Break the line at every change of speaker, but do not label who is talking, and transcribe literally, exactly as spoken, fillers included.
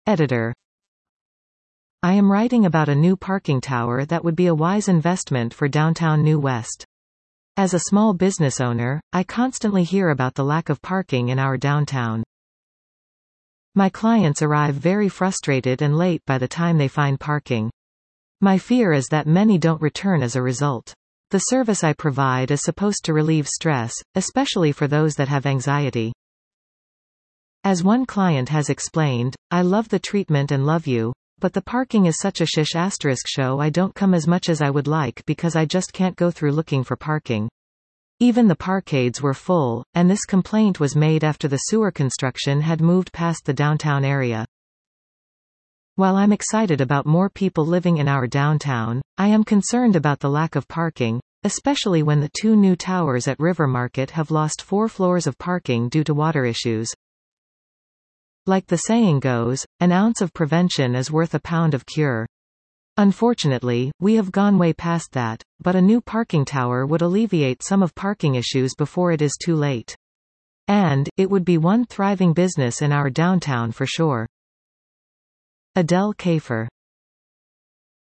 Editor. I am writing about a new parking tower that would be a wise investment for downtown New West. As a small business owner, I constantly hear about the lack of parking in our downtown. My clients arrive very frustrated and late by the time they find parking. My fear is that many don't return as a result. The service I provide is supposed to relieve stress, especially for those that have anxiety. As one client has explained, I love the treatment and love you, but the parking is such a shish asterisk show. I don't come as much as I would like because I just can't go through looking for parking. Even the parkades were full, and this complaint was made after the sewer construction had moved past the downtown area. While I'm excited about more people living in our downtown, I am concerned about the lack of parking, especially when the two new towers at River Market have lost four floors of parking due to water issues. Like the saying goes, an ounce of prevention is worth a pound of cure. Unfortunately, we have gone way past that, but a new parking tower would alleviate some of parking issues before it is too late. And, it would be one thriving business in our downtown for sure. Adele Kafer.